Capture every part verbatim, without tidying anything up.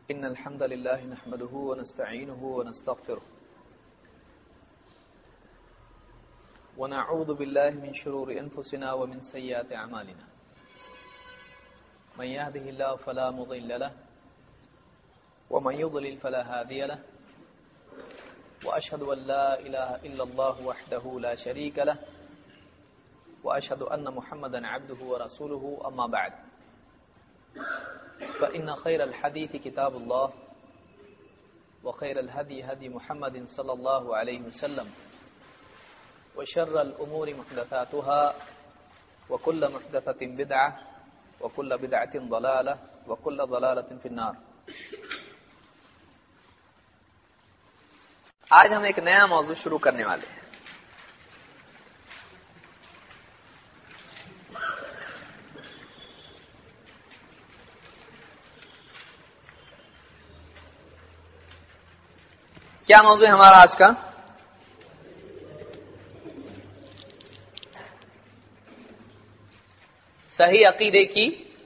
إن الحمد لله نحمده ونستعينه ونستغفره ونعوذ بالله من شرور أنفسنا ومن سيئات أعمالنا من يهده الله فلا مضل له ومن يضلل فلا هادي له وأشهد أن لا إله إلا الله وحده لا شريك له وأشهد أن محمدا عبده ورسوله أما بعد فإن خير الحديث كتاب الله وخير الهدي هدي محمد صلى الله عليه وسلم وشر الأمور محدثاتها وكل محدثة بدعة وكل بدعة ضلالة وكل ضلالة في النار. آج ہم ایک نیا موضوع شروع کرنے والے ہیں. کیا موضوع ہے ہمارا آج کا؟ صحیح عقیدے کی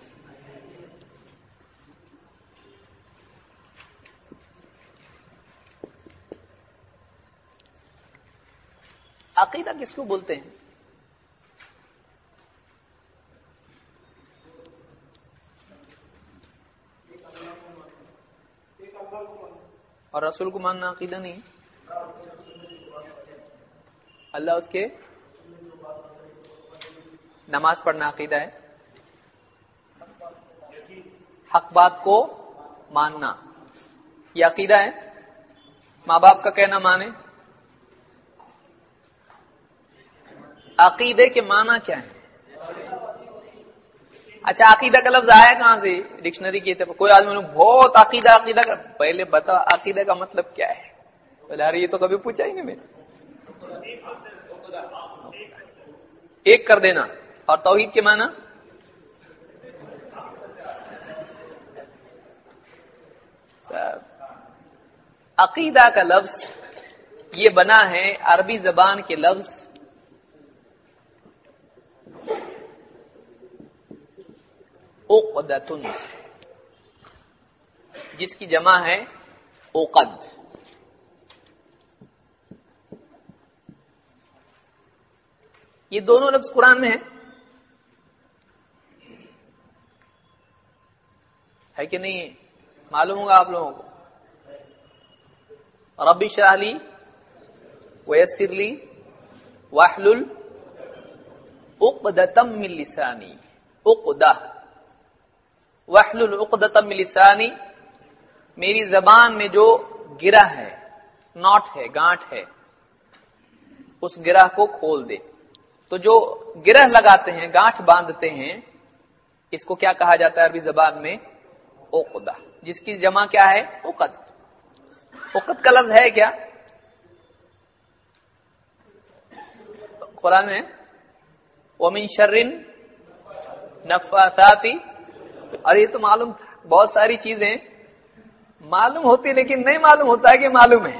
عقیدہ کس کو بولتے ہیں؟ اور رسول کو ماننا عقیدہ نہیں؟ اللہ اس کے نماز پڑھنا عقیدہ ہے؟ حق بات کو ماننا یہ عقیدہ ہے؟ ماں باپ کا کہنا مانے؟ عقیدے کے معنی کیا ہے؟ اچھا عقیدہ کا لفظ آیا کہاں سے؟ ڈکشنری کی طرف کوئی آدمی بہت عقیدہ عقیدہ کا پہلے بتا عقیدہ کا مطلب کیا ہے؟ یار یہ تو کبھی پوچھا ہی نہیں میں. ایک کر دینا. اور توحید کے معنی؟ عقیدہ کا لفظ یہ بنا ہے عربی زبان کے لفظ عقدۃ جس کی جمع ہے عقد. یہ دونوں لفظ قرآن میں ہیں ہے کہ نہیں؟ معلوم ہوگا آپ لوگوں کو. رب اشرح لی ویسر لی واحلل عقدۃ من لسانی. عقدہ واحلل عقدۃ من لسانی میری زبان میں جو گرہ ہے، ناٹ ہے، گانٹھ ہے، اس گرہ کو کھول دے. تو جو گرہ لگاتے ہیں، گانٹھ باندھتے ہیں، اس کو کیا کہا جاتا ہے عربی زبان میں؟ عقدہ. جس کی جمع کیا ہے؟ عقد. عقد کا لفظ ہے کیا قرآن میں؟ وَمِن شَرٍّ نَفَّاثَاتِ. اور یہ تو معلوم تھا. بہت ساری چیزیں معلوم ہوتی لیکن نہیں معلوم ہوتا ہے کہ معلوم ہے.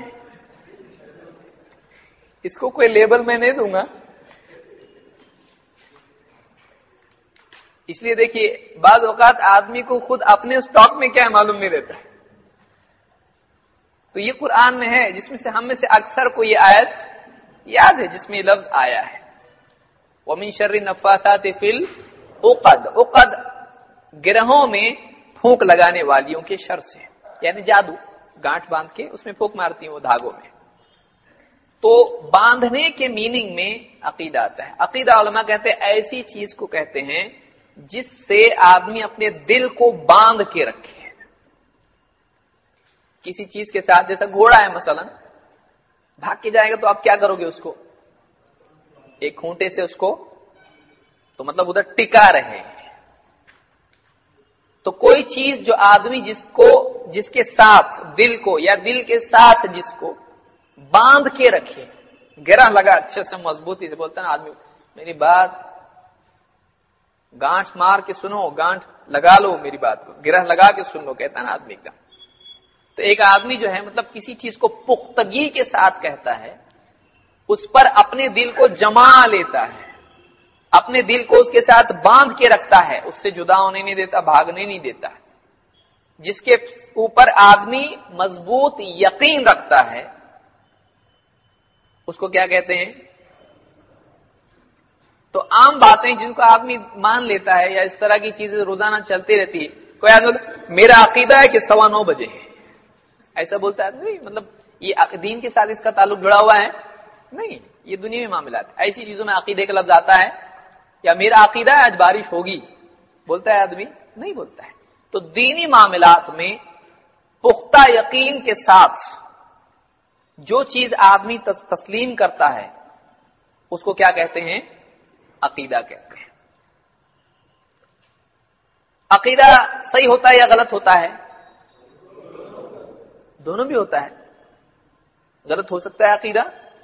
اس کو کوئی لیبل میں نہیں دوں گا. اس لیے دیکھیے بعض اوقات آدمی کو خود اپنے اسٹاک میں کیا ہے معلوم نہیں رہتا. تو یہ قرآن میں ہے جس میں سے ہم میں سے اکثر کو یہ آیت یاد ہے جس میں یہ لفظ آیا ہے وَمِن شَرِّ النَّفَّاثَاتِ فِي الْعُقَدِ. عقد گرہوں میں پھونک لگانے والیوں کے شر سے، یعنی جادو. گانٹھ باندھ کے اس میں پھونک مارتی ہیں وہ دھاگوں میں. تو باندھنے کے میننگ میں عقیدہ آتا ہے. عقیدہ علماء کہتے ہیں ایسی چیز کو کہتے ہیں جس سے آدمی اپنے دل کو باندھ کے رکھے. کسی چیز کے ساتھ جیسا گھوڑا ہے مثلا بھاگ کے جائے گا تو آپ کیا کرو گے؟ اس کو ایک کھونٹے سے اس کو تو مطلب ادھر ٹکا رہے. تو کوئی چیز جو آدمی جس کو جس کے ساتھ دل کو یا دل کے ساتھ جس کو باندھ کے رکھے، گرہ لگا اچھے سے مضبوطی سے. بولتا نا آدمی میری بات گانٹھ مار کے سنو، گانٹھ لگا لو میری بات کو، گرہ لگا کے سن لو، کہتا ہے نا آدمی کا. تو ایک آدمی جو ہے مطلب کسی چیز کو پختگی کے ساتھ کہتا ہے، اس پر اپنے دل کو جما لیتا ہے، اپنے دل کو اس کے ساتھ باندھ کے رکھتا ہے، اس سے جدا ہونے نہیں دیتا، بھاگنے نہیں دیتا. جس کے اوپر آدمی مضبوط یقین رکھتا ہے اس کو کیا کہتے ہیں؟ تو عام باتیں جن کو آدمی مان لیتا ہے یا اس طرح کی چیزیں روزانہ چلتی رہتی ہے، کوئی آدمی میرا عقیدہ ہے کہ سوا نو بجے ہے، ایسا بولتا ہے نہیں، مطلب یہ دین کے ساتھ اس کا تعلق جڑا ہوا ہے نہیں، یہ دنیا میں معاملات ایسی چیزوں میں عقیدے کا لفظ آتا ہے، یا میرا عقیدہ ہے آج بارش ہوگی بولتا ہے آدمی؟ نہیں بولتا ہے۔ تو دینی معاملات میں پختہ یقین کے ساتھ جو چیز آدمی تسلیم کرتا ہے اس کو کیا کہتے ہیں؟ عقیدہ کہتے ہیں۔ عقیدہ صحیح ہوتا ہے یا غلط ہوتا ہے؟ دونوں بھی ہوتا ہے۔ غلط ہو سکتا ہے عقیدہ،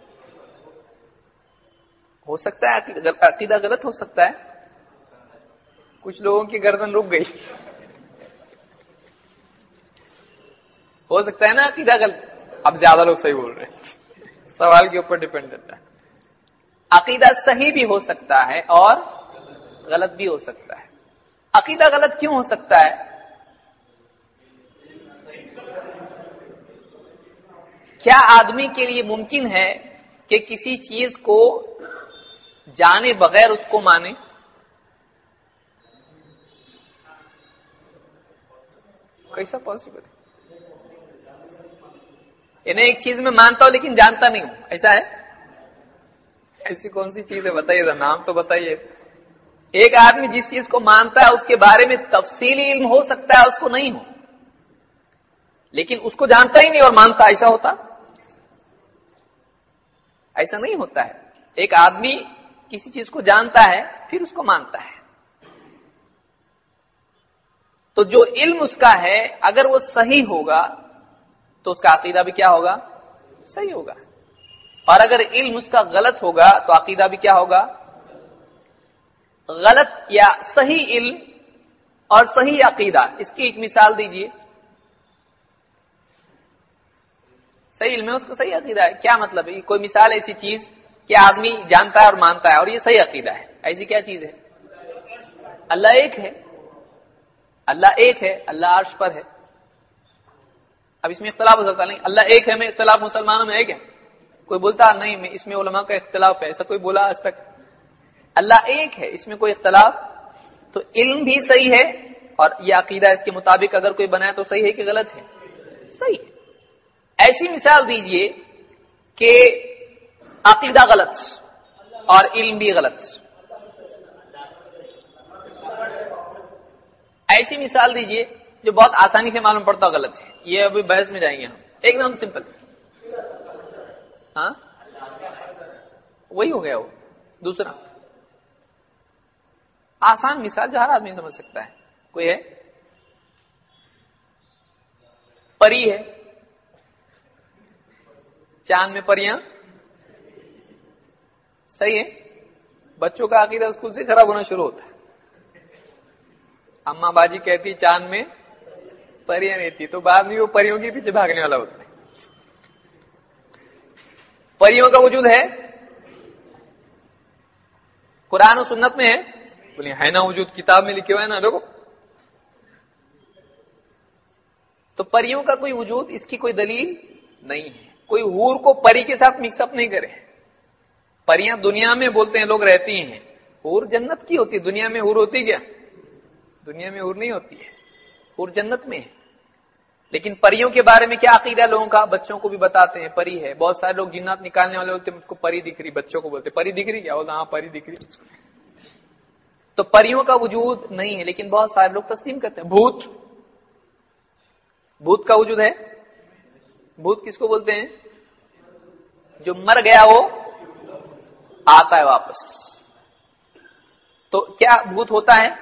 ہو سکتا ہے عقیدہ غلط ہو سکتا ہے۔ کچھ لوگوں کی گردن رک گئی، ہو سکتا ہے نا عقیدہ غلط، اب زیادہ لوگ صحیح بول رہے ہیں، سوال کے اوپر ڈیپینڈ کرتا ہے۔ عقیدہ صحیح بھی ہو سکتا ہے اور غلط بھی ہو سکتا ہے۔ عقیدہ غلط کیوں ہو سکتا ہے؟ کیا آدمی کے لیے ممکن ہے کہ کسی چیز کو جانے بغیر اس کو مانے؟ کیسا پاسبل ہے؟ انہیں ایک چیز میں مانتا ہوں لیکن جانتا نہیں ہوں، ایسا ہے؟ ایسی کون سی چیز ہے بتائیے ذرا، نام تو بتائیے۔ ایک آدمی جس چیز کو مانتا ہے اس کے بارے میں تفصیلی علم ہو سکتا ہے اس کو نہیں ہو، لیکن اس کو جانتا ہی نہیں اور مانتا، ایسا ہوتا؟ ایسا نہیں ہوتا ہے۔ ایک آدمی کسی چیز کو جانتا ہے پھر اس کو مانتا ہے، تو جو علم اس کا ہے اگر وہ صحیح ہوگا تو اس کا عقیدہ بھی کیا ہوگا؟ صحیح ہوگا، اور اگر علم اس کا غلط ہوگا تو عقیدہ بھی کیا ہوگا؟ غلط یا صحیح علم اور صحیح عقیدہ، اس کی ایک مثال دیجئے۔ صحیح علم ہے اس کا صحیح عقیدہ ہے، کیا مطلب ہے؟ کوئی مثال ایسی چیز کہ آدمی جانتا ہے اور مانتا ہے اور یہ صحیح عقیدہ ہے، ایسی کیا چیز ہے؟ اللہ ایک ہے، اللہ ایک ہے، اللہ عرش پر ہے۔ اب اس میں اختلاف ہو سکتا نہیں، اللہ ایک ہے میں اختلاف مسلمانوں میں ایک ہے، کوئی بولتا نہیں میں اس میں علماء کا اختلاف ہے، ایسا کوئی بولا آج تک؟ اللہ ایک ہے، اس میں کوئی اختلاف؟ تو علم بھی صحیح ہے اور یہ عقیدہ اس کے مطابق اگر کوئی بنائے تو صحیح ہے کہ غلط ہے؟ صحیح ہے۔ ایسی مثال دیجئے کہ عقیدہ غلط اور علم بھی غلط، ایسی مثال دیجئے جو بہت آسانی سے معلوم پڑتا غلط ہے، یہ ابھی بحث میں جائیں گے ہم، ایک دم سمپل۔ ہاں وہی ہو گیا، وہ دوسرا آسان مثال جو ہر آدمی سمجھ سکتا ہے، کوئی ہے؟ پری ہے، چاند میں پریاں، صحیح ہے۔ بچوں کا عقیدہ اسکول سے خراب ہونا شروع ہوتا ہے، اماں باجی کہتی چاند میں پریاں نہیں تھی، تو بعد میں وہ پریوں کے پیچھے بھاگنے والا ہوتا ہے۔ پریوں کا وجود ہے، قرآن و سنت میں ہے، بولے ہے نا وجود، کتاب میں لکھے ہوئے ہے نا، دیکھو۔ تو پریوں کا کوئی وجود، اس کی کوئی دلیل نہیں ہے۔ کوئی حور کو پری کے ساتھ مکس اپ نہیں کرے۔ پریاں دنیا میں بولتے ہیں لوگ رہتی ہیں، حور جنت کی ہوتی ہے، دنیا میں حور ہوتی کیا؟ دنیا میں حور نہیں ہوتی ہے، حور جنت میں ہے۔ لیکن پریوں کے بارے میں کیا عقیدہ لوگوں کا؟ بچوں کو بھی بتاتے ہیں پری ہے، بہت سارے لوگ جنات نکالنے والے ہوتے ہیں، مجھ کو پری دکھ رہی، بچوں کو بولتے پری دکھ رہی، کیا ہوتا؟ ہاں پری دکھ رہی۔ تو پریوں کا وجود نہیں ہے، لیکن بہت سارے لوگ تسلیم کرتے ہیں۔ بھوت، بھوت کا وجود ہے؟ بھوت کس کو بولتے ہیں؟ جو مر گیا وہ آتا ہے واپس۔ تو کیا بھوت ہوتا ہے؟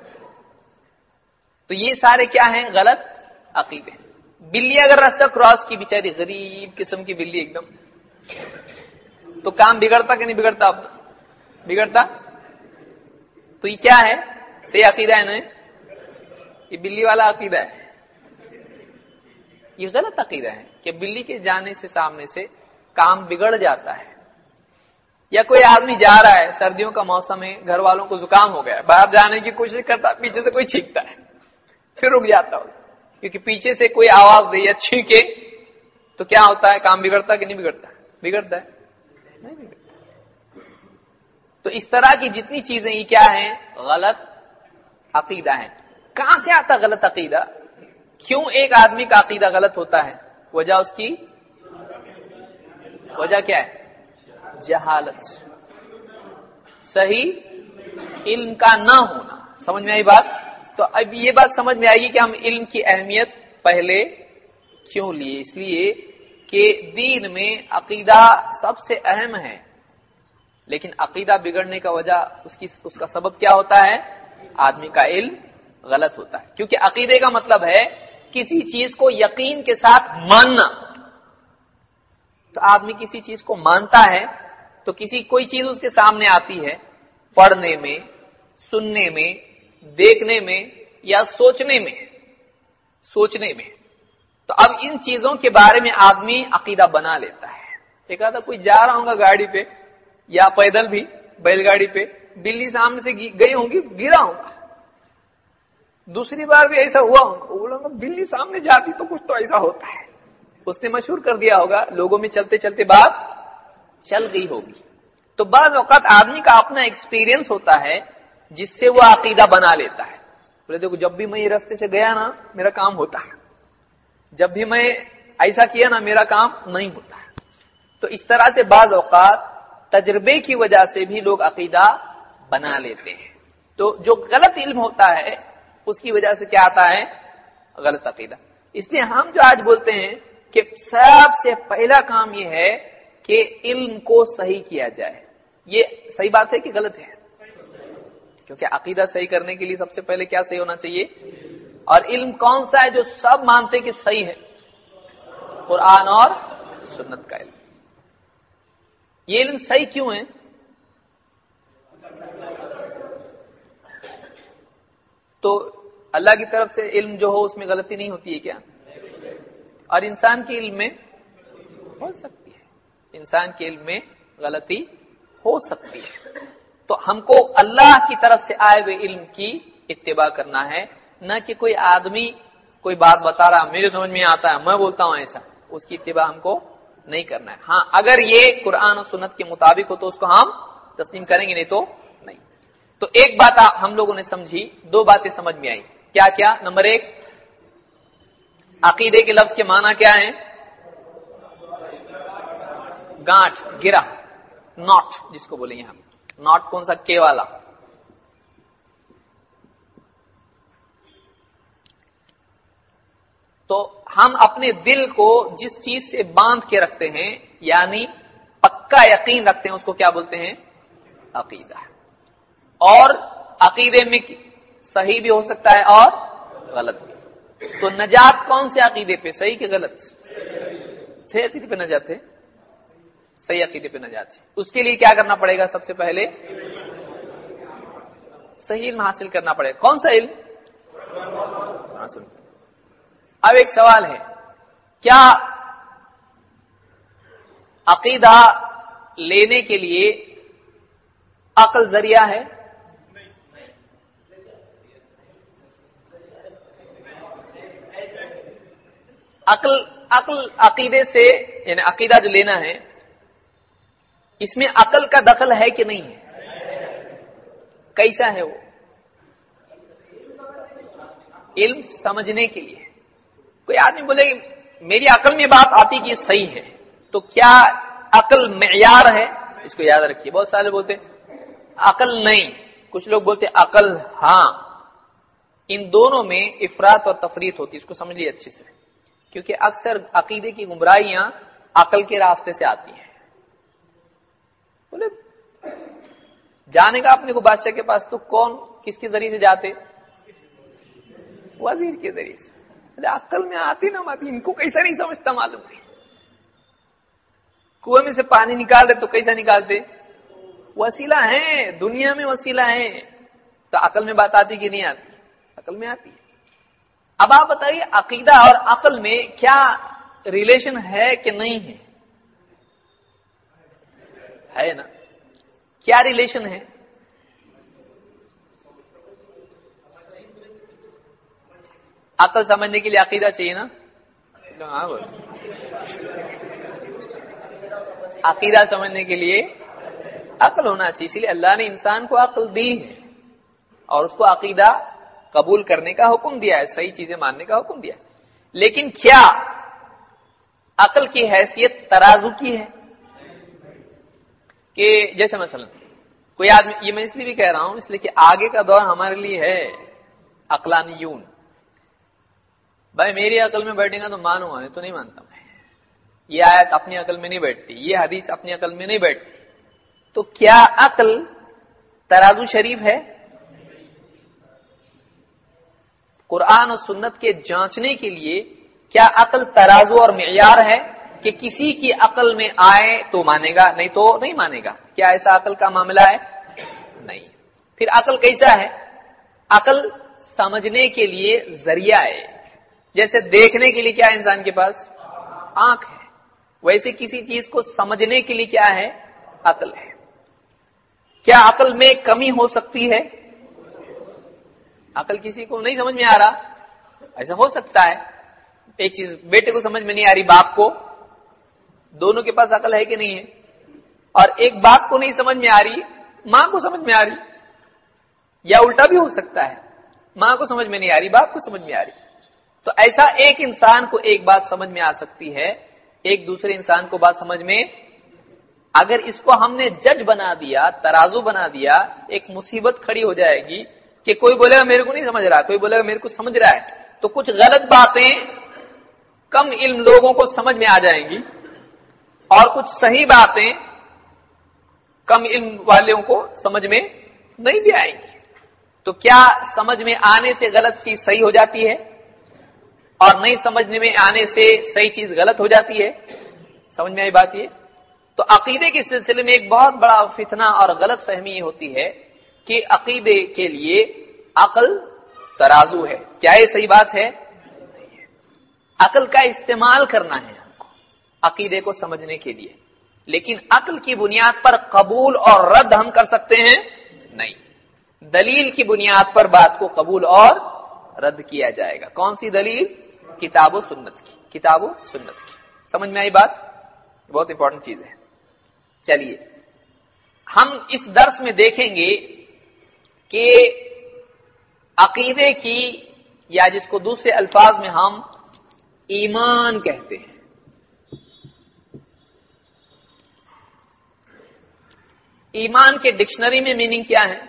تو یہ سارے کیا ہیں؟ غلط عقیدے۔ بلی اگر راستہ کراس کی، بیچاری غریب قسم کی بلی ایک دم، تو کام بگڑتا کہ نہیں بگڑتا؟ اب بگڑتا۔ تو یہ کیا ہے؟ صحیح عقیدہ ہے نا؟ یہ بلی والا عقیدہ ہے، یہ غلط عقیدہ ہے کہ بلی کے جانے سے سامنے سے کام بگڑ جاتا ہے۔ یا کوئی آدمی جا رہا ہے، سردیوں کا موسم ہے، گھر والوں کو زکام ہو گیا، باہر جانے کی کوشش کرتا، پیچھے سے کوئی چھینکتا ہے، پھر رک جاتا ہو، क्योंकि पीछे से कोई आवाज दे या छींके तो क्या होता है, काम बिगड़ता है कि नहीं बिगड़ता है? बिगड़ता है, नहीं बिगड़ता। तो इस तरह की जितनी चीजें ये क्या है, गलत अकीदा है। कहां से आता गलत अकीदा? क्यों एक आदमी का अकीदा गलत होता है? वजह उसकी वजह क्या है? जहालत, सही इल्म का ना होना। समझ में आई बात? तो अब ये बात समझ में आएगी कि हम इल्म की अहमियत पहले क्यों लिए। इसलिए कि दीन में अकीदा सबसे अहम है, लेकिन अकीदा बिगड़ने का वजह उसकी उसका सबब क्या होता है? आदमी का इल्म गलत होता है। क्योंकि अकीदे का मतलब है किसी चीज को यकीन के साथ मानना। तो आदमी किसी चीज को मानता है तो किसी कोई चीज उसके सामने आती है, पढ़ने में, सुनने में, देखने में या सोचने में सोचने में तो अब इन चीजों के बारे में आदमी अकीदा बना लेता है। एक आधा कोई जा रहा होगा गाड़ी पे या पैदल भी बैलगाड़ी पे, बिल्ली सामने से गई होंगी, गिरा होगा। दूसरी बार भी ऐसा हुआ होगा, बोला बिल्ली सामने जाती तो कुछ तो ऐसा होता है। उसने मशहूर कर दिया होगा, लोगों में चलते चलते बात चल गई होगी। तो बाज़ औक़ात आदमी का अपना एक्सपीरियंस होता है जिससे वो अकीदा बना लेता है। बोले देखो, जब भी मैं ये रास्ते से गया ना मेरा काम होता है, जब भी मैं ऐसा किया ना मेरा काम नहीं होता है। तो इस तरह से बाज़ औक़ात तजर्बे की वजह से भी लोग अकीदा बना लेते हैं। तो जो गलत इल्म होता है उसकी वजह से क्या आता है? गलत अकीदा। इसलिए हम जो आज बोलते हैं कि सबसे पहला काम यह है कि इल्म को सही किया जाए। ये सही बात है कि गलत है? क्योंकि अकीदा सही करने के लिए सबसे पहले क्या सही होना चाहिए? और इल्म कौन सा है जो सब मानते कि सही है? कुरान और सुन्नत का इल्म। ये इल्म सही क्यों है? तो अल्लाह की तरफ से इल्म जो हो उसमें गलती नहीं होती है क्या? और इंसान के इल्म में हो सकती है, इंसान के इल्म में गलती हो सकती है। तो हमको अल्लाह की तरफ से आए हुए इल्म की इत्तिबा करना है, न कि कोई आदमी कोई बात बता रहा मेरे समझ में आता है मैं बोलता हूं ऐसा, उसकी इत्तिबा हमको नहीं करना है। हाँ, अगर ये कुरान और सुन्नत के मुताबिक हो तो उसको हम तस्लीम करेंगे, नहीं तो नहीं। तो एक बात हम लोगों ने समझी, दो बातें समझ में आई। क्या क्या? नंबर एक, अकीदे के लफ्ज के माना क्या है? गांठ, गिरा, नॉट जिसको बोलेंगे हम। नॉट कौन सा? के वाला। तो हम अपने दिल को जिस चीज से बांध के रखते हैं, यानी पक्का यकीन रखते हैं, उसको क्या बोलते हैं? अकीदा। और अकीदे में सही भी हो सकता है और गलत भी। तो नजात कौन से अकीदे पे? सही कि गलत? सही अकीदे पे नजात है, सही अकीदे पे नजात है। उसके लिए क्या करना पड़ेगा? सबसे पहले सही इल्म हासिल करना पड़ेगा। कौन सा इल्म? अब एक सवाल है, क्या अकीदा लेने के लिए अक्ल जरिया है? अक्ल अक्ल अकीदे से, यानी अकीदा जो लेना है इसमें अक्ल का दखल है कि नहीं है? कैसा है वो? इल्म समझने के लिए। कोई आदमी बोले मेरी अक्ल में बात आती कि सही है, तो क्या अक्ल मेयार है? इसको याद रखिए। बहुत सारे बोलते अक्ल नहीं, कुछ लोग बोलते अक्ल हां। इन दोनों में इफरात और तफरीत होती है, इसको समझ लीजिए अच्छे से। क्योंकि अक्सर अकीदे की गुमराहियां अक्ल के रास्ते से आती हैं। बोले जाने का अपने को बादशाह के पास, तो कौन किसके जरिए से जाते? वजीर के जरिए से। अक्ल में आती ना आती, इनको कैसा नहीं समझता मालूम है। कुएं में से पानी निकाल रहे तो कैसा निकालते? वसीला है, दुनिया में वसीला है। तो अकल में बात आती कि नहीं आती? अकल में आती है। अब आप बताइए अकीदा और अकल में क्या रिलेशन है कि नहीं है? है ना? क्या रिलेशन है? عقل سمجھنے کے لیے عقیدہ چاہیے نا. ہاں بول عقیدہ سمجھنے کے لیے عقل ہونا چاہیے. اسی لیے اللہ نے انسان کو عقل دی ہے اور اس کو عقیدہ قبول کرنے کا حکم دیا ہے, صحیح چیزیں ماننے کا حکم دیا ہے. لیکن کیا عقل کی حیثیت ترازو کی ہے؟ کہ جیسے مثلا کوئی آدمی, یہ میں اس لیے بھی کہہ رہا ہوں اس لیے کہ آگے کا دور ہمارے لیے ہے عقلانیون. بھائی میری عقل میں بیٹھے گا تو مانوں گا, تو نہیں مانتا میں. یہ آیت اپنی عقل میں نہیں بیٹھتی, یہ حدیث اپنی عقل میں نہیں بیٹھتی. تو کیا عقل ترازو شریف ہے؟ قرآن اور سنت کے جانچنے کے لیے کیا عقل ترازو اور معیار ہے کہ کسی کی عقل میں آئے تو مانے گا, نہیں تو نہیں مانے گا؟ کیا ایسا عقل کا معاملہ ہے؟ نہیں. پھر عقل کیسا ہے؟ عقل سمجھنے کے لیے ذریعہ ہے. جیسے دیکھنے کے لیے کیا ہے انسان کے پاس؟ آنکھ ہے. ویسے کسی چیز کو سمجھنے کے لیے کیا ہے؟ عقل ہے. کیا عقل میں کمی ہو سکتی ہے؟ عقل کسی کو نہیں سمجھ میں آ رہا, ایسا ہو سکتا ہے. ایک چیز بیٹے کو سمجھ میں نہیں آ رہی, باپ کو, دونوں کے پاس عقل ہے کہ نہیں ہے؟ اور ایک باپ کو نہیں سمجھ میں آ رہی, ماں کو سمجھ میں آ رہی, یا الٹا بھی ہو سکتا ہے, ماں کو سمجھ میں نہیں آ رہی, باپ کو سمجھ میں آ رہی. تو ایسا ایک انسان کو ایک بات سمجھ میں آ سکتی ہے, ایک دوسرے انسان کو بات سمجھ میں, اگر اس کو ہم نے جج بنا دیا, ترازو بنا دیا, ایک مصیبت کھڑی ہو جائے گی کہ کوئی بولے گا میرے کو نہیں سمجھ رہا, کوئی بولے گا میرے کو سمجھ رہا ہے. تو کچھ غلط باتیں کم علم لوگوں کو سمجھ میں آ جائیں گی اور کچھ صحیح باتیں کم علم والوں کو سمجھ میں نہیں بھی آئیں گی. تو کیا سمجھ میں آنے سے غلط چیز صحیح ہو جاتی ہے اور نہیں سمجھنے میں آنے سے صحیح چیز غلط ہو جاتی ہے؟ سمجھ میں آئی بات یہ؟ تو عقیدے کے سلسلے میں ایک بہت بڑا فتنہ اور غلط فہمی یہ ہوتی ہے کہ عقیدے کے لیے عقل ترازو ہے. کیا یہ صحیح بات ہے؟ عقل کا استعمال کرنا ہے ہم کو عقیدے کو سمجھنے کے لیے, لیکن عقل کی بنیاد پر قبول اور رد ہم کر سکتے ہیں نہیں. دلیل کی بنیاد پر بات کو قبول اور رد کیا جائے گا. کون سی دلیل؟ کتاب و سنت کی, کتاب و سنت کی. سمجھ میں آئی بات؟ بہت امپورٹنٹ چیز ہے. چلیے ہم اس درس میں دیکھیں گے کہ عقیدے کی, یا جس کو دوسرے الفاظ میں ہم ایمان کہتے ہیں, ایمان کے ڈکشنری میں میننگ کیا ہے؟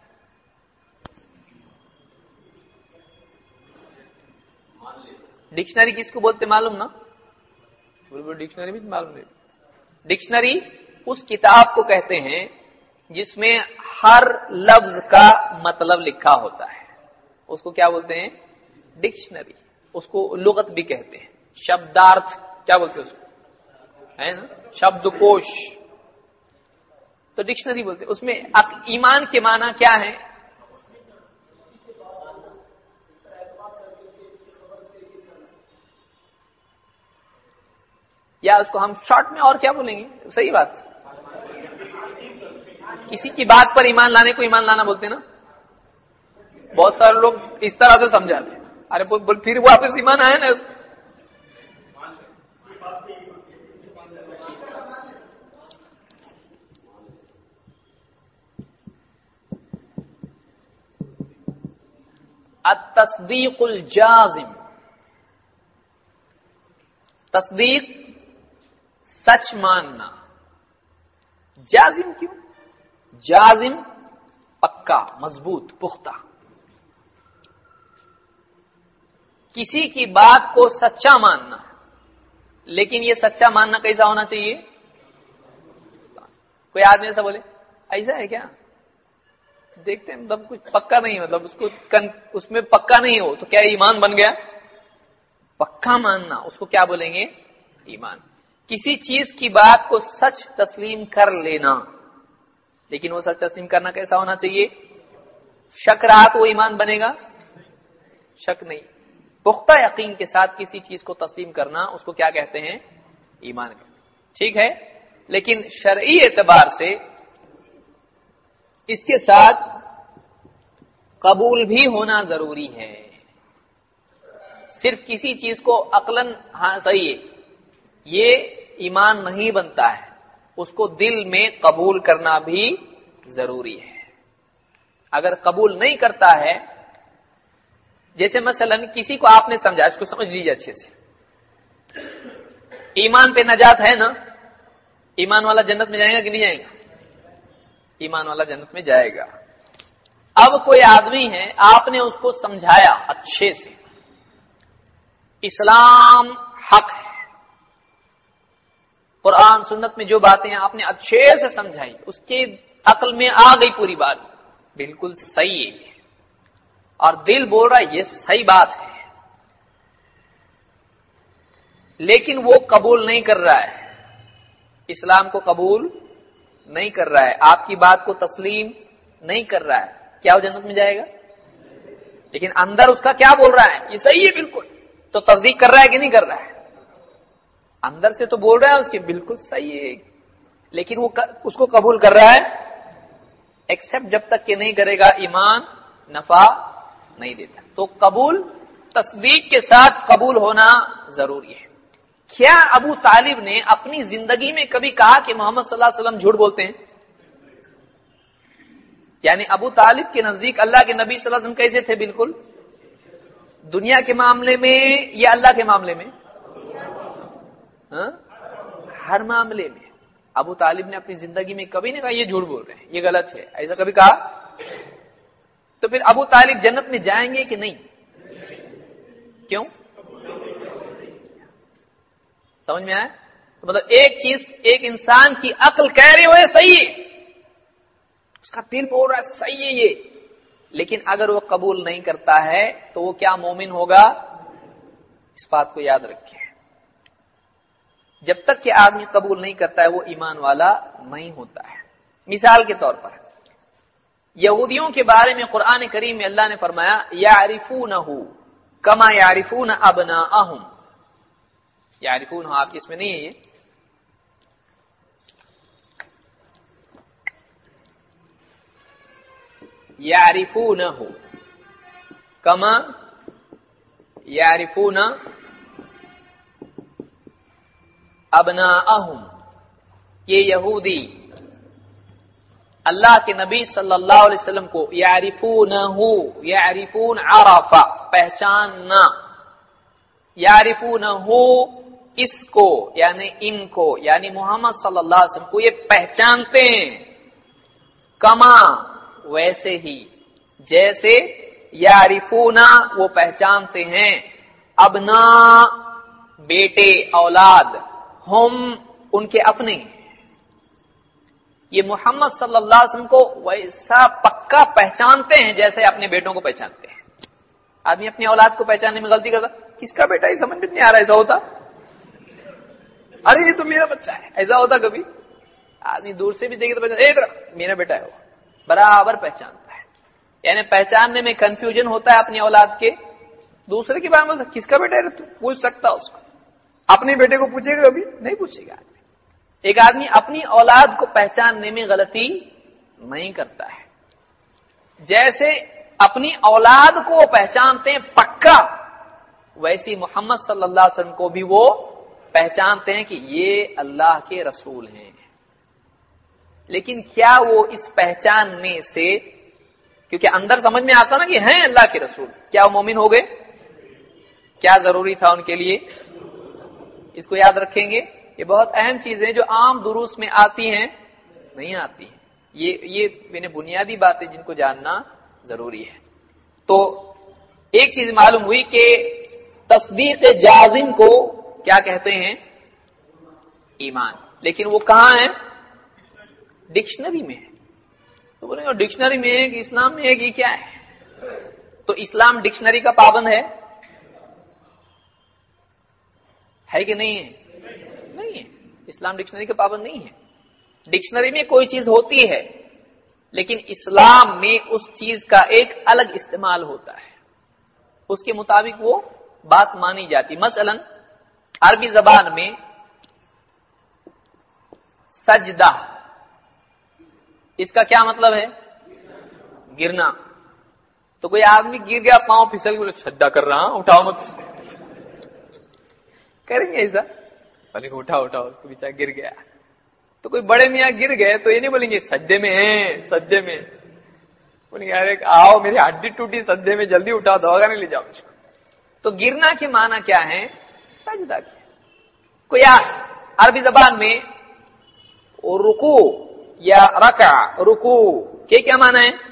ڈکشنری کس کو بولتے معلوم نا؟ ڈکشنری بھی معلوم نہیں. ڈکشنری اس کتاب کو کہتے ہیں جس میں ہر لفظ کا مطلب لکھا ہوتا ہے, اس کو کیا بولتے ہیں؟ ڈکشنری. اس کو لغت بھی کہتے ہیں, شبدارتھ کیا بولتے ہیں اس کو, ہے نا, شبد کوش. تو ڈکشنری بولتے ہیں. اس میں ایمان کے معنی کیا ہے؟ یا اس کو ہم شارٹ میں اور کیا بولیں گے؟ صحیح بات, کسی کی بات پر ایمان لانے کو ایمان لانا بولتے ہیں نا. بہت سارے لوگ اس طرح سے سمجھاتے ہیں, ارے بول پھر واپس ایمان آیا نا. التصدیق الجازم, تصدیق سچ ماننا. جازم کیوں؟ جازم پکا, مضبوط, پختہ. کسی کی بات کو سچا ماننا, لیکن یہ سچا ماننا کیسا ہونا چاہیے؟ کوئی آدمی ایسا بولے ایسا ہے کیا, دیکھتے ہیں مطلب کچھ پکا نہیں, مطلب اس کو اس میں پکا نہیں ہو تو کیا ایمان بن گیا؟ پکا ماننا, اس کو کیا بولیں گے؟ ایمان. کسی چیز کی بات کو سچ تسلیم کر لینا, لیکن وہ سچ تسلیم کرنا کیسا ہونا چاہیے؟ شک رہا تو وہ ایمان بنے گا؟ شک نہیں. پختہ یقین کے ساتھ کسی چیز کو تسلیم کرنا, اس کو کیا کہتے ہیں؟ ایمان کہتے ہیں. ٹھیک ہے, لیکن شرعی اعتبار سے اس کے ساتھ قبول بھی ہونا ضروری ہے. صرف کسی چیز کو عقلاً ہاں صحیح ہے یہ ایمان نہیں بنتا ہے، اس کو دل میں قبول کرنا بھی ضروری ہے۔ اگر قبول نہیں کرتا ہے، جیسے مثلا کسی کو آپ نے سمجھا، اس کو سمجھ لیجیے اچھے سے، ایمان پہ نجات ہے نا، ایمان والا جنت میں جائے گا کہ نہیں جائے گا؟ ایمان والا جنت میں جائے گا۔ اب کوئی آدمی ہے، آپ نے اس کو سمجھایا اچھے سے، اسلام حق ہے، قرآن سنت میں جو باتیں ہیں آپ نے اچھے سے سمجھائی، اس کے عقل میں آ گئی پوری بات، بالکل صحیح ہے، اور دل بول رہا ہے یہ صحیح بات ہے، لیکن وہ قبول نہیں کر رہا ہے، اسلام کو قبول نہیں کر رہا ہے، آپ کی بات کو تسلیم نہیں کر رہا ہے، کیا وہ جنت میں جائے گا؟ لیکن اندر اس کا کیا بول رہا ہے؟ یہ صحیح ہے بالکل، تو تصدیق کر رہا ہے کہ نہیں کر رہا ہے؟ اندر سے تو بول رہا ہے اس کے بالکل صحیح ہے، لیکن وہ اس کو قبول کر رہا ہے؟ ایکسپٹ جب تک کہ نہیں کرے گا ایمان نفع نہیں دیتا۔ تو قبول تصدیق کے ساتھ قبول ہونا ضروری ہے۔ کیا ابو طالب نے اپنی زندگی میں کبھی کہا کہ محمد صلی اللہ علیہ وسلم جھوٹ بولتے ہیں؟ یعنی ابو طالب کے نزدیک اللہ کے نبی صلی اللہ علیہ وسلم کیسے تھے؟ بالکل دنیا کے معاملے میں یا اللہ کے معاملے میں؟ ہاں؟ ہر معاملے میں۔ ابو طالب نے اپنی زندگی میں کبھی نہیں کہا یہ جھوٹ بول رہے ہیں، یہ غلط ہے، ایسا کبھی کہا؟ تو پھر ابو طالب جنت میں جائیں گے کہ نہیں؟ کیوں؟ سمجھ میں آیا؟ تو مطلب ایک چیز ایک انسان کی عقل کہہ رہی ہو یہ صحیح ہے، اس کا دل بول رہا ہے صحیح ہے یہ، لیکن اگر وہ قبول نہیں کرتا ہے تو وہ کیا مومن ہوگا؟ اس بات کو یاد رکھیں، جب تک کہ آدمی قبول نہیں کرتا ہے وہ ایمان والا نہیں ہوتا ہے۔ مثال کے طور پر یہودیوں کے بارے میں قرآن کریم میں اللہ نے فرمایا یعرفونہ کما یعرفون ابناءہم، یعرفونہ آپ اس میں نہیں ہے، یہ یعرفونہ کما یعرفون ابناءہم، یہ یہودی اللہ کے نبی صلی اللہ علیہ وسلم کو یعرفونہ، یعرفون عرفہ پہچاننا، یعرفونہ اس کو یعنی ان کو یعنی محمد صلی اللہ علیہ وسلم کو یہ پہچانتے ہیں، کما ویسے ہی جیسے یعرفونہ وہ پہچانتے ہیں، ابنا بیٹے اولاد، ہم ان کے اپنے، یہ محمد صلی اللہ علیہ وسلم کو ویسا پکا پہچانتے ہیں جیسے اپنے بیٹوں کو پہچانتے ہیں۔ آدمی اپنی اولاد کو پہچاننے میں غلطی کرتا، کس کا بیٹا یہ سمجھ میں نہیں آ رہا، ایسا ہوتا، ارے یہ تو میرا بچہ ہے، ایسا ہوتا کبھی؟ آدمی دور سے بھی دیکھے تو پہچان، ادھر میرا بیٹا ہے، وہ برابر پہچانتا ہے۔ یعنی پہچاننے میں کنفیوژن ہوتا ہے اپنی اولاد کے، دوسرے کے بارے میں کس کا بیٹا ہے تو پوچھ سکتا اس کو، اپنے بیٹے کو پوچھے گا کبھی نہیں پوچھے گا۔ ایک آدمی اپنی اولاد کو پہچاننے میں غلطی نہیں کرتا ہے، جیسے اپنی اولاد کو پہچانتے ہیں پکا، ویسی محمد صلی اللہ علیہ وسلم کو بھی وہ پہچانتے ہیں کہ یہ اللہ کے رسول ہیں۔ لیکن کیا وہ اس پہچاننے سے، کیونکہ اندر سمجھ میں آتا نا کہ ہیں اللہ کے رسول، کیا وہ مومن ہو گئے؟ کیا ضروری تھا ان کے لیے؟ اس کو یاد رکھیں گے، یہ بہت اہم چیزیں جو عام دروس میں آتی ہیں نہیں آتی ہیں، یہ یہ میں نے بنیادی باتیں جن کو جاننا ضروری ہے۔ تو ایک چیز معلوم ہوئی کہ تصدیق جازم کو کیا کہتے ہیں؟ ایمان، لیکن وہ کہاں ہے؟ ڈکشنری میں ہے۔ تو بولیں گے ڈکشنری میں ہے کہ اسلام میں ہے کہ کیا ہے؟ تو اسلام ڈکشنری کا پابند ہے ہے کہ نہیں ہے؟ نہیں ہے، اسلام ڈکشنری کا پابند نہیں ہے۔ ڈکشنری میں کوئی چیز ہوتی ہے لیکن اسلام میں اس چیز کا ایک الگ استعمال ہوتا ہے، اس کے مطابق وہ بات مانی جاتی۔ مثلا عربی زبان میں سجدہ، اس کا کیا مطلب ہے؟ گرنا۔ تو کوئی آدمی گر گیا، پاؤں پھسل گیا، سجدہ کر رہا ہوں، اٹھاؤ مت، کریں گے ایسا؟ بولے کہ اٹھا اٹھا اس کو بیچارہ گر گیا. تو کوئی بڑے میاں گر گئے تو یہ نہیں بولیں گے سجدے میں ہیں سجدے میں، بولیں گے ارے آؤ میری ہڈی ٹوٹی سجدے میں، جلدی اٹھا دھوگا نہیں لے جاؤ اس کو. تو گرنا کے معنی کیا ہے؟ سجدہ کیا. کوئی عربی زبان میں رکوع یا رکع، رکوع کے کیا معنی ہے؟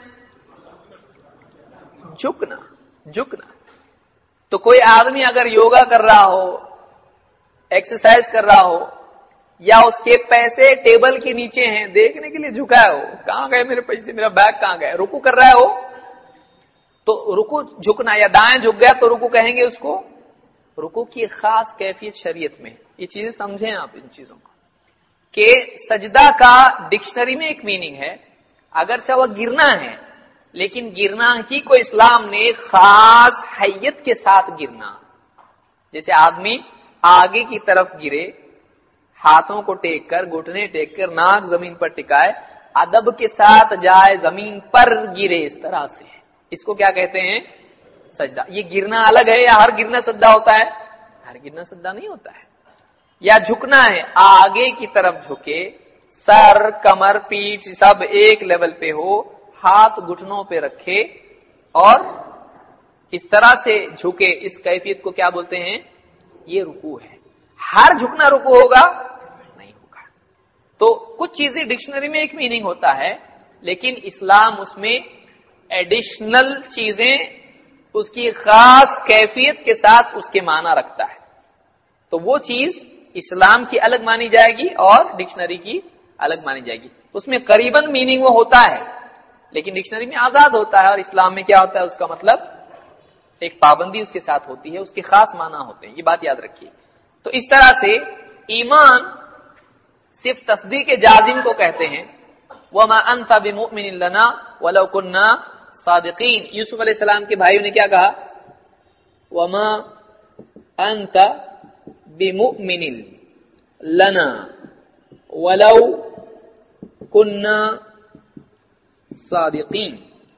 جھکنا، جھکنا. تو کوئی آدمی اگر یوگا کر رہا ہو، ایکسرسائز کر رہا ہو، یا اس کے پیسے ٹیبل کے نیچے ہیں دیکھنے کے لیے جھکا ہے، ہو کہاں گئے میرے پیسے، میرا بیگ کہاں گئے، رکوع کر رہا ہے ہو تو رکوع جھکنا، یا دائیں جھک گیا تو رکوع کہیں گے اس کو. رکوع کی خاص کیفیت شریعت میں، یہ چیزیں سمجھیں آپ ان چیزوں کو، کہ سجدہ کا ڈکشنری میں ایک میننگ ہے، اگرچہ وہ گرنا ہے لیکن گرنا ہی کو اسلام نے خاص حیت کے ساتھ گرنا. جیسے آدمی آگے کی طرف گرے، ہاتھوں کو ٹیک کر، گھٹنے ٹیک کر، ناک زمین پر ٹکائے، ادب کے ساتھ جائے، زمین پر گرے، اس طرح سے، اس کو کیا کہتے ہیں؟ سجدہ. یہ گرنا الگ ہے یا ہر گرنا سجدہ ہوتا ہے؟ ہر گرنا سجدہ نہیں ہوتا ہے. یا جھکنا ہے، آگے کی طرف جھکے، سر، کمر، پیٹھ سب ایک لیول پہ ہو، ہاتھ گھٹنوں پہ رکھے اور اس طرح سے جھکے، اس کیفیت کو کیا بولتے ہیں؟ یہ رکوع ہے. ہر جھکنا رکوع ہوگا؟ نہیں ہوگا. تو کچھ چیزیں ڈکشنری میں ایک میننگ ہوتا ہے، لیکن اسلام اس میں ایڈیشنل چیزیں اس کی خاص کیفیت کے ساتھ اس کے معنی رکھتا ہے. تو وہ چیز اسلام کی الگ مانی جائے گی اور ڈکشنری کی الگ مانی جائے گی. اس میں قریباً میننگ وہ ہوتا ہے لیکن ڈکشنری میں آزاد ہوتا ہے، اور اسلام میں کیا ہوتا ہے؟ اس کا مطلب ایک پابندی اس کے ساتھ ہوتی ہے، اس کے خاص معنی ہوتے ہیں. یہ بات یاد رکھیے. تو اس طرح سے ایمان صرف تصدیق جازم کو کہتے ہیں. وَمَا أَنْتَ بِمُؤْمِنٍ لَنَا وَلَوْ كُنَّا صَادِقِينَ. یوسف علیہ السلام کے بھائیوں نے کیا کہا؟ وَمَا أَنْتَ بِمُؤْمِنٍ لَنَا وَلَوْ كُنَّا صَادِقِينَ.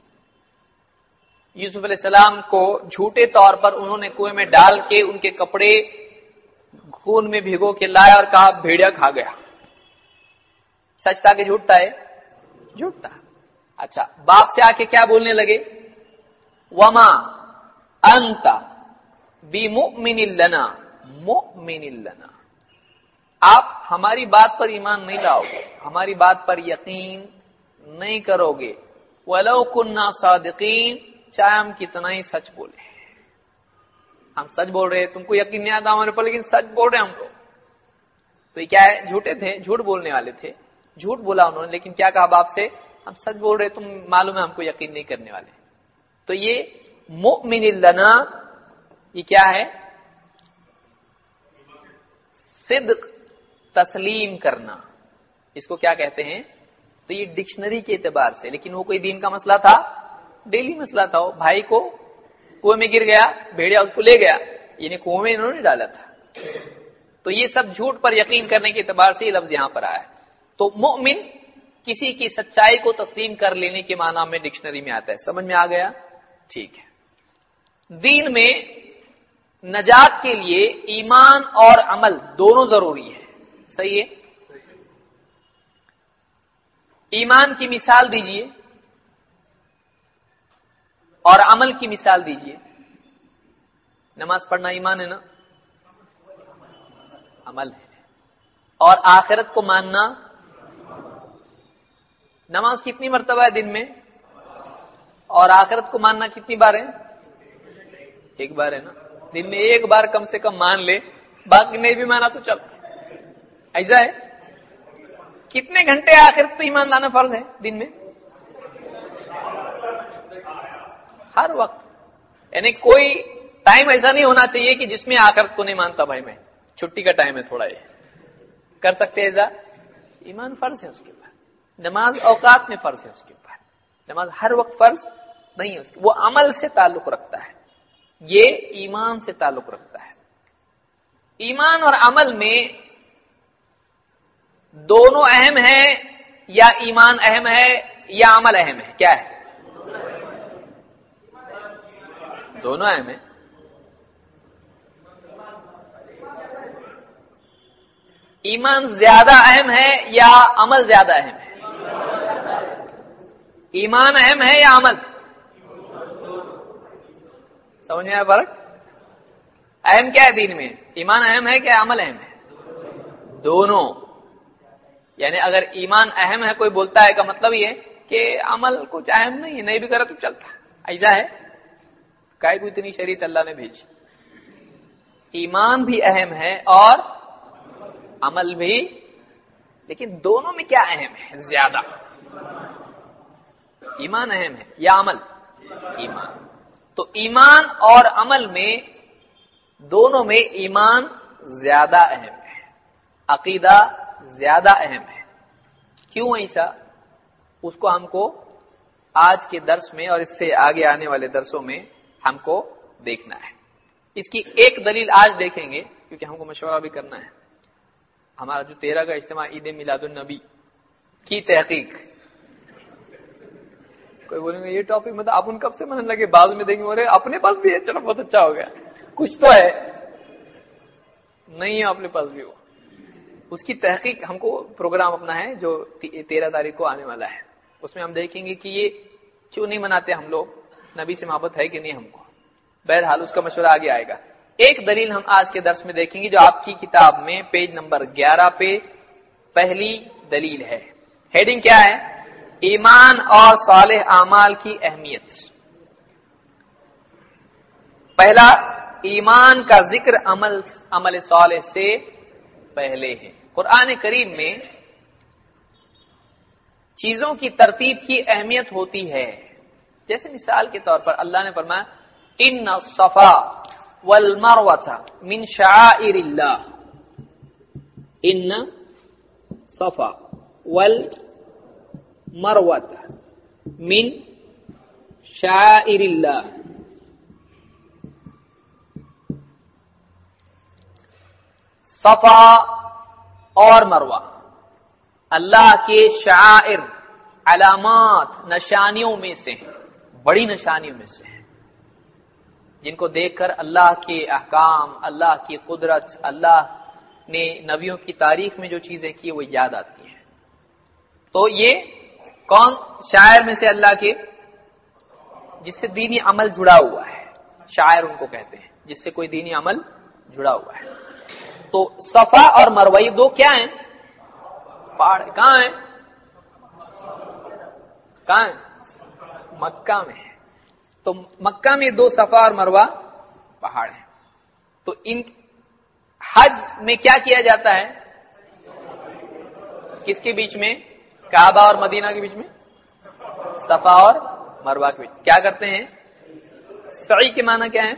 یوسف علیہ السلام کو جھوٹے طور پر انہوں نے کنویں میں ڈال کے ان کے کپڑے خون میں بھگو کے لائے اور کہا بھیڑیا کھا گیا. سچ تھا کہ جھوٹ تھا؟ ہے جھوٹ تھا. اچھا، باپ سے آ کے کیا بولنے لگے؟ وما انت بمؤمن لنا مؤمن لنا. آپ ہماری بات پر ایمان نہیں لاؤ گے، ہماری بات پر یقین نہیں کرو گے. ولو كنا صادقین، چاہے ہم کتنا ہی سچ بولے. ہم سچ بول رہے ہیں، تم کو یقین نہیں آتا ہمارے پر، لیکن سچ بول رہے ہیں ہم کو. تو یہ کیا ہے؟ جھوٹے تھے، جھوٹ بولنے والے تھے. جھوٹ بولا انہوں نے، لیکن کیا کہا باپ سے؟ ہم سچ بول رہے، تم معلوم ہے ہم کو یقین نہیں کرنے والے. تو یہ مؤمن لنا، یہ کیا ہے؟ صدق، تسلیم کرنا. اس کو کیا کہتے ہیں؟ تو یہ ڈکشنری کے اعتبار سے، لیکن وہ کوئی دین کا مسئلہ تھا؟ ڈیلی مسئلہ تھا. وہ بھائی کو کنویں میں گر گیا، بھیڑیا اس کو لے گیا، یعنی کنویں میں انہوں نے ڈالا تھا. تو یہ سب جھوٹ پر یقین کرنے کے اعتبار سے یہ لفظ یہاں پر آیا ہے. تو مؤمن کسی کی سچائی کو تسلیم کر لینے کے معنی میں ڈکشنری میں آتا ہے. سمجھ میں آ گیا؟ ٹھیک ہے. دین میں نجات کے لیے ایمان اور عمل دونوں ضروری ہے. صحیح ہے؟ ایمان کی مثال دیجئے اور عمل کی مثال دیجئے. نماز پڑھنا ایمان ہے نا؟ عمل ہے. اور آخرت کو ماننا. نماز کتنی مرتبہ ہے دن میں؟ اور آخرت کو ماننا کتنی بار ہے؟ ایک بار ہے نا. دن میں ایک بار کم سے کم مان لے، باقی نہیں بھی مانا تو چل. ایسا ہے؟ کتنے گھنٹے آخرت پہ ایمان لانا فرض ہے دن میں؟ ہر وقت. یعنی کوئی ٹائم ایسا نہیں ہونا چاہیے کہ جس میں آخرت کو نہیں مانتا. بھائی میں چھٹی کا ٹائم ہے تھوڑا، یہ کر سکتے ایسا؟ ایمان فرض ہے اس کے بعد. نماز اوقات میں فرض ہے اس کے بعد. نماز ہر وقت فرض نہیں ہے اس کے، وہ عمل سے تعلق رکھتا ہے، یہ ایمان سے تعلق رکھتا ہے. ایمان اور عمل میں دونوں اہم ہیں یا ایمان اہم ہے یا عمل اہم ہے؟ کیا ہے؟ دونوں اہم ہیں. ایمان زیادہ اہم ہے یا عمل زیادہ اہم ہے؟ ایمان اہم ہے یا عمل؟ سمجھ میں آیا فرق؟ اہم کیا ہے دین میں؟ ایمان اہم ہے کہ عمل اہم ہے؟ دونوں. یعنی اگر ایمان اہم ہے کوئی بولتا ہے کا مطلب یہ کہ عمل کچھ اہم نہیں ہے، نہیں بھی کرا تو چلتا. ایسا ہے؟ کائے کو اتنی شریعت اللہ نے بھیجی. ایمان بھی اہم ہے اور عمل بھی، لیکن دونوں میں کیا اہم ہے زیادہ؟ ایمان اہم ہے یا عمل؟ ایمان. تو ایمان اور عمل میں دونوں میں ایمان زیادہ اہم ہے، عقیدہ زیادہ اہم ہے. کیوں ایسا؟ اس کو ہم کو آج کے درس میں اور اس سے آگے آنے والے درسوں میں ہم کو دیکھنا ہے. اس کی ایک دلیل آج دیکھیں گے کیونکہ ہم کو مشورہ بھی کرنا ہے. ہمارا جو تیرہ کا اجتماع عید میلاد النبی کی تحقیق، کوئی بولیں گے یہ ٹاپک مطلب آپ ان کب سے مننے لگے، بعد میں دیکھیں گے اپنے پاس بھی ہے، چلو بہت اچھا ہو گیا، کچھ تو ہے. نہیں ہے اپنے پاس بھی وہ. اس کی تحقیق ہم کو پروگرام اپنا ہے جو تیرہ تاریخ کو آنے والا ہے. اس میں ہم دیکھیں گے کہ یہ کیوں نہیں مناتے ہم لوگ، نبی سے محبت ہے کہ نہیں ہم کو. بہرحال اس کا مشورہ آگے آئے گا. ایک دلیل ہم آج کے درس میں دیکھیں گے جو آپ کی کتاب میں پیج نمبر گیارہ پہ پہلی دلیل ہے. ہیڈنگ کیا ہے؟ ایمان اور صالح اعمال کی اہمیت. پہلا، ایمان کا ذکر عمل عمل صالح سے پہلے ہے. قرآن کریم میں چیزوں کی ترتیب کی اہمیت ہوتی ہے. جیسے مثال کے طور پر اللہ نے فرمایا ان الصفا والمروہ من شعائر اللہ. ان صفا والمروہ من شعائر اللہ. صفا اور مروہ اللہ کے شعائر، علامات، نشانیوں میں سے ہیں، بڑی نشانیوں میں سے ہیں، جن کو دیکھ کر اللہ کے احکام، اللہ کی قدرت، اللہ نے نبیوں کی تاریخ میں جو چیزیں کی وہ یاد آتی ہیں. تو یہ کون شاعر میں سے اللہ کے؟ جس سے دینی عمل جڑا ہوا ہے، شاعر ان کو کہتے ہیں جس سے کوئی دینی عمل جڑا ہوا ہے. تو صفا اور مروہ دو کیا ہیں؟ پہاڑ. کہاں ہیں؟ کہاں ہیں؟ مکہ میں ہے. تو مکہ میں دو صفا اور مروہ پہاڑ ہیں. تو ان حج میں کیا کیا جاتا ہے؟ کس کے بیچ میں؟ کعبہ اور مدینہ کے بیچ میں صفا اور مروہ کے بیچ کیا کرتے ہیں؟ سعی کے معنی کیا ہے؟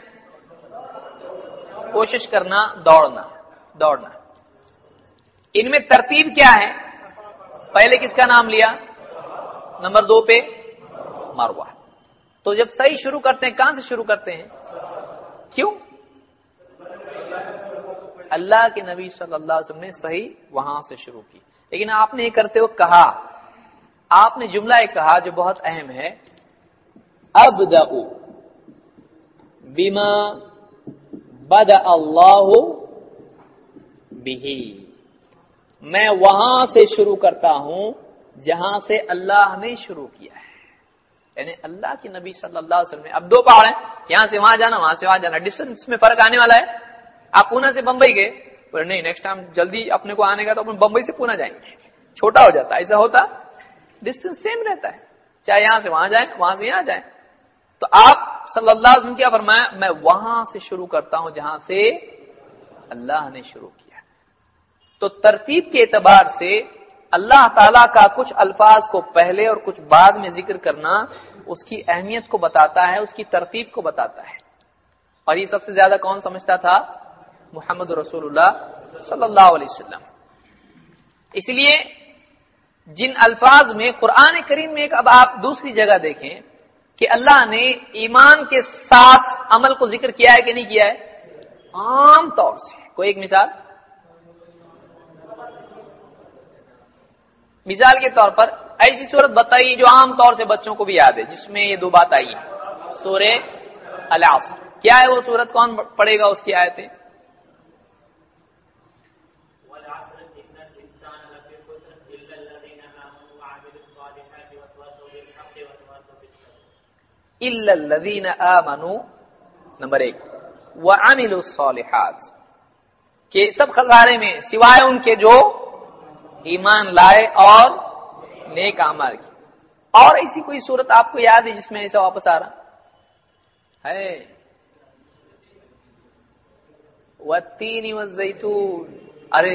کوشش کرنا، دوڑنا دوڑنا. ان میں ترتیب کیا ہے؟ پہلے کس کا نام لیا؟ نمبر دو پہ مروہ. تو جب صحیح شروع کرتے ہیں کہاں سے شروع کرتے ہیں؟ کیوں؟ اللہ کے نبی صلی اللہ علیہ وسلم نے صحیح وہاں سے شروع کی. لیکن آپ نے یہ کرتے ہوئے کہا، آپ نے جملہ ایک کہا جو بہت اہم ہے، ابدأ بما بدأ اللہ بہ. میں وہاں سے شروع کرتا ہوں جہاں سے اللہ نے شروع کیا ہے. یعنی اللہ کے نبی صلی اللہ علیہ وسلم. اب دو پہاڑ ہیں، یہاں سے وہاں جانا، وہاں سے وہاں جانا، ڈسٹینس میں فرق آنے والا ہے. آپ پونا سے بمبئی گئے، بولے نہیں نیکسٹ ٹائم جلدی اپنے کو آنے کا تو اپنے بمبئی سے پونا جائیں گے، چھوٹا ہو جاتا. ایسا ہوتا؟ ڈسٹینس سیم رہتا ہے، چاہے یہاں سے وہاں جائیں، وہاں سے یہاں جائیں. تو آپ صلی اللہ علیہ وسلم کیا فرمایا؟ میں وہاں سے شروع کرتا ہوں جہاں سے اللہ نے شروع کیا. تو ترتیب کے اعتبار سے اللہ تعالیٰ کا کچھ الفاظ کو پہلے اور کچھ بعد میں ذکر کرنا اس کی اہمیت کو بتاتا ہے، اس کی ترتیب کو بتاتا ہے. اور یہ سب سے زیادہ کون سمجھتا تھا؟ محمد رسول اللہ صلی اللہ علیہ وسلم. اس لیے جن الفاظ میں قرآن کریم میں ایک، اب آپ دوسری جگہ دیکھیں کہ اللہ نے ایمان کے ساتھ عمل کو ذکر کیا ہے کہ نہیں کیا ہے؟ عام طور سے. کوئی ایک مثال مثال کے طور پر ایسی صورت بتائیے جو عام طور سے بچوں کو بھی یاد ہے، جس میں یہ دو بات آئی ہیں. سورہ العصر. کیا ہے وہ صورت؟ کون پڑھے گا اس کی آیتیں؟ الا الذین آمنوا نمبر ایک وعملوا الصالحات کہ سب خسارے میں سوائے ان کے جو ایمان لائے اور نیک اعمال کی. اور ایسی کوئی صورت آپ کو یاد ہے جس میں ایسا واپس آ رہا ہے؟ والتین والزیتون، ارے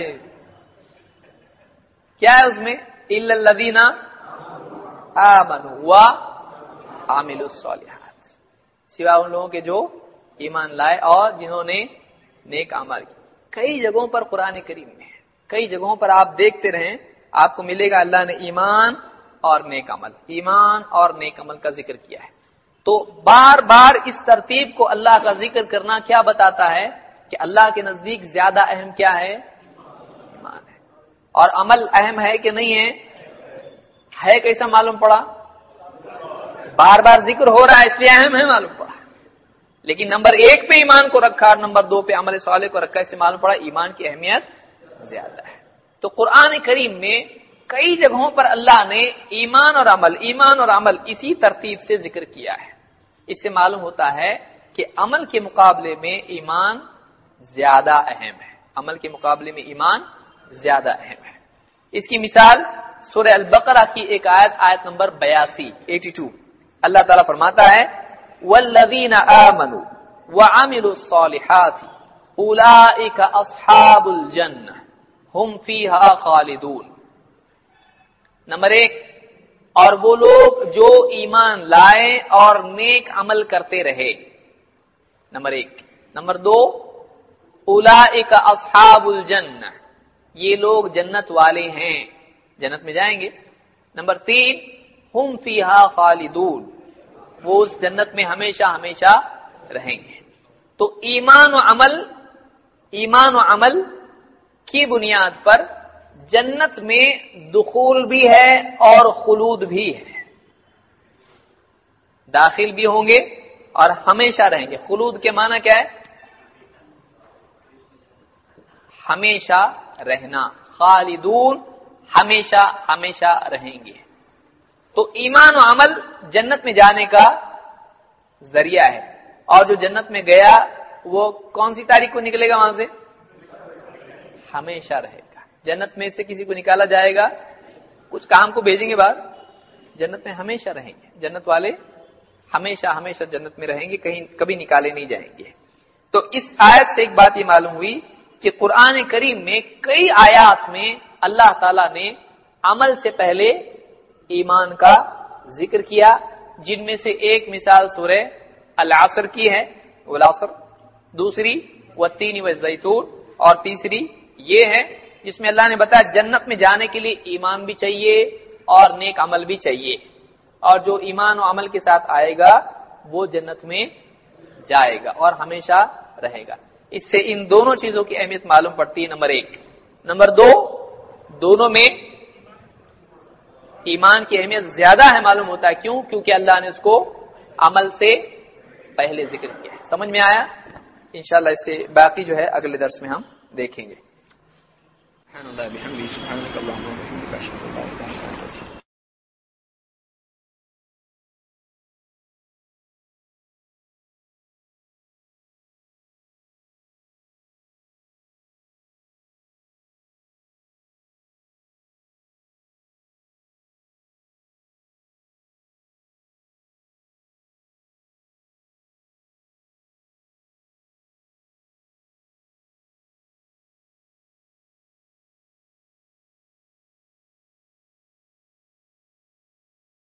کیا ہے اس میں؟ الا الذین آمنوا وعملوا الصالحات، سوائے ان لوگوں کے جو ایمان لائے اور جنہوں نے نیک اعمال کی. کئی جگہوں پر قرآن کریم میں کئی جگہوں پر آپ دیکھتے رہیں آپ کو ملے گا اللہ نے ایمان اور نیک عمل ایمان اور نیک عمل کا ذکر کیا ہے. تو بار بار اس ترتیب کو اللہ کا ذکر کرنا کیا بتاتا ہے کہ اللہ کے نزدیک زیادہ اہم کیا ہے؟ ایمان ہے. اور عمل اہم ہے کہ نہیں ہے؟ ہے. کیسا معلوم پڑا؟ بار بار ذکر ہو رہا ہے اس لیے اہم ہے معلوم پڑا. لیکن نمبر ایک پہ ایمان کو رکھا اور نمبر دو پہ عمل صالح کو رکھا، اس سے معلوم پڑا ایمان کی اہمیت زیادہ ہے. تو قرآن کریم میں کئی جگہوں پر اللہ نے ایمان اور عمل ایمان اور عمل اسی ترتیب سے ذکر کیا ہے. اس سے معلوم ہوتا ہے کہ عمل کے مقابلے میں ایمان زیادہ اہم ہے. عمل کے مقابلے میں ایمان زیادہ اہم ہے. اس کی مثال سورہ البقرہ کی ایک آیت آیت نمبر بیاسی ایٹی ٹو اللہ تعالیٰ فرماتا ہے والذین آمنوا وعملوا الصالحات اولئک اصحاب الجنہ ہم فیہا خالدون. نمبر ایک، اور وہ لوگ جو ایمان لائے اور نیک عمل کرتے رہے. نمبر ایک. نمبر دو، اولئک اصحاب الجنہ، یہ لوگ جنت والے ہیں، جنت میں جائیں گے. نمبر تین، ہم فیہا خالدون، وہ اس جنت میں ہمیشہ ہمیشہ رہیں گے. تو ایمان و عمل ایمان و عمل کی بنیاد پر جنت میں دخول بھی ہے اور خلود بھی ہے. داخل بھی ہوں گے اور ہمیشہ رہیں گے. خلود کے معنی کیا ہے؟ ہمیشہ رہنا. خالدون ہمیشہ ہمیشہ رہیں گے. تو ایمان و عمل جنت میں جانے کا ذریعہ ہے. اور جو جنت میں گیا وہ کون سی تاریخ کو نکلے گا وہاں سے؟ ہمیشہ رہے گا. جنت میں سے کسی کو نکالا جائے گا؟ کچھ کام کو بھیجیں گے باہر؟ جنت میں ہمیشہ رہیں گے. جنت والے ہمیشہ ہمیشہ جنت میں رہیں گے، کہیں کبھی نکالے نہیں جائیں گے. تو اس آیت سے ایک بات یہ معلوم ہوئی کہ قرآن کریم میں کئی آیات میں اللہ تعالیٰ نے عمل سے پہلے ایمان کا ذکر کیا، جن میں سے ایک مثال سورہ العصر کی ہے، والعصر، دوسری والتین والزیتون، اور تیسری یہ ہے جس میں اللہ نے بتایا جنت میں جانے کے لیے ایمان بھی چاہیے اور نیک عمل بھی چاہیے، اور جو ایمان و عمل کے ساتھ آئے گا وہ جنت میں جائے گا اور ہمیشہ رہے گا. اس سے ان دونوں چیزوں کی اہمیت معلوم پڑتی ہے. نمبر ایک. نمبر دو، دونوں میں ایمان کی اہمیت زیادہ ہے معلوم ہوتا ہے. کیوں؟ کیونکہ اللہ نے اس کو عمل سے پہلے ذکر کیا ہے. سمجھ میں آیا؟ انشاءاللہ اس سے باقی جو ہے اگلے درس میں ہم دیکھیں گے.